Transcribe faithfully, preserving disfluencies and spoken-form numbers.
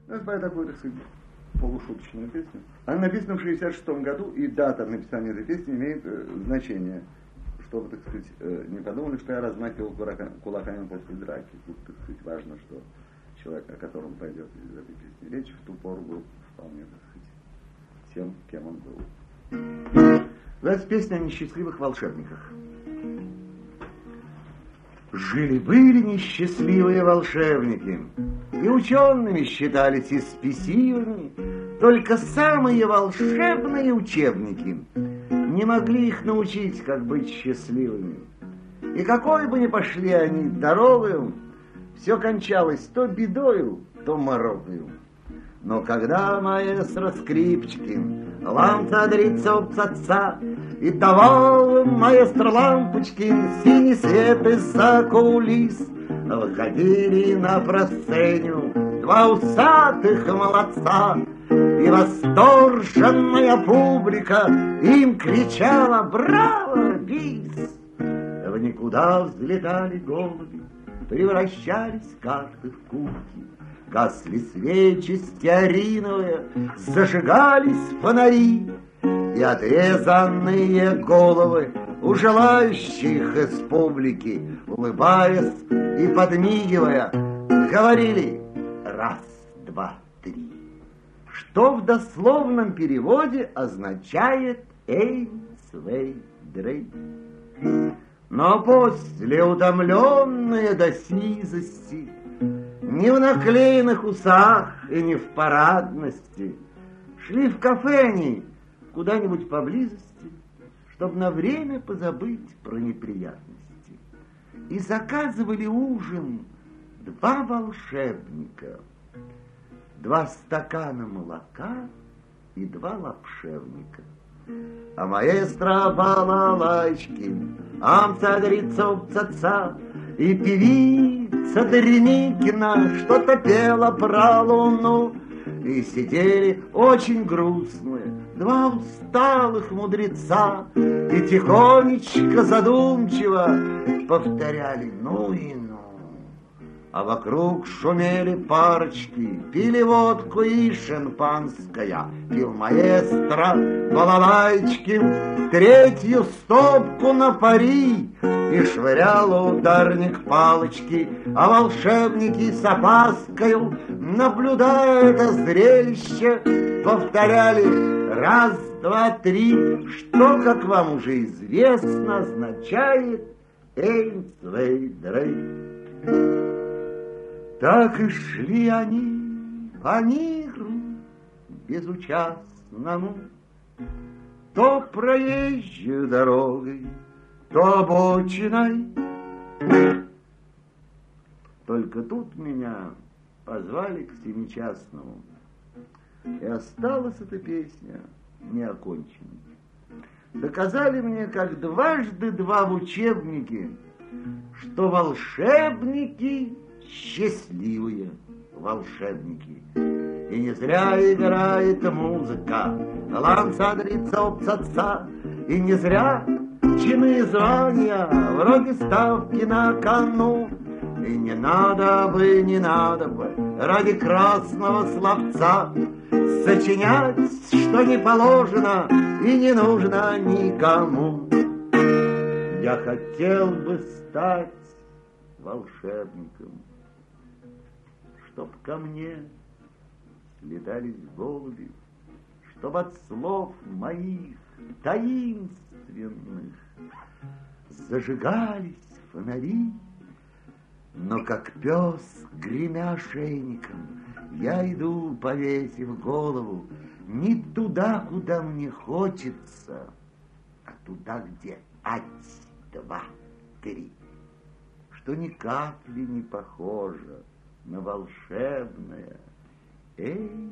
Я спою такую, так сказать, полушуточную песню. Она написана в шестьдесят шестом году, и дата написания этой песни имеет э, значение, чтобы, так сказать, э, не подумали, что я размахивал кулаками, кулаками после драки. Тут, так сказать, важно, что человек, о котором пойдет из этой песни речь, в ту пору был вполне, так сказать, тем, кем он был. Это песня о несчастливых волшебниках. Жили-были несчастливые волшебники, и учеными считались, и спесивыми, только самые волшебные учебники не могли их научить, как быть счастливыми. И какой бы ни пошли они дорогою, все кончалось то бедою, то морокою. Но когда маэстро Скрипочкин ламца ца и давал маэстро Лампочкин синий свет из-за кулис, выходили на просценю два усатых молодца, и восторженная публика им кричала «Браво, бис!». В никуда взлетали голуби, превращались карты в кубки, гасли свечи стеариновые, зажигались фонари, и отрезанные головы у желающих из публики, улыбаясь и подмигивая, говорили «раз, два, три», что в дословном переводе означает «эйн, свей, дрей». Но после, утомленные до сизости, не в наклеенных усах и не в парадности, шли в кафе они куда-нибудь поблизости, чтобы на время позабыть про неприятности. И заказывали ужин два волшебника, два стакана молока и два лапшевника. А маэстро Балалайчкин, амца-дрицов-ца-ца, и певица Дреникина что-то пела про луну. И сидели очень грустные два усталых мудреца, и тихонечко задумчиво повторяли «ну и ну». А вокруг шумели парочки, пили водку и шампанское, пил маэстро Балалайчкин третью стопку на пари, и швырял ударник палочки, а волшебники с опаскою, наблюдая это зрелище, повторяли раз, два, три, что, как вам уже известно, означает «эйн, свей, дрей». Так и шли они по миру безучастному, то проезжей дорогой, то обочиной. Только тут меня позвали к семичастному, и осталась эта песня неоконченной. Доказали мне, как дважды два в учебнике, что волшебники счастливые волшебники. И не зря играет музыка ланца-дрицов-ца-ца, и не зря чины и звания вроде ставки на кону. И не надо бы, не надо бы ради красного словца сочинять, что не положено и не нужно никому. Я хотел бы стать волшебником, чтоб ко мне слетались голуби, чтоб от слов моих таинственных зажигались фонари. Но как пес, гремя ошейником, я иду, повесив голову, не туда, куда мне хочется, а туда, где ать, два, три, что ни капли не похоже на волшебное «Эй,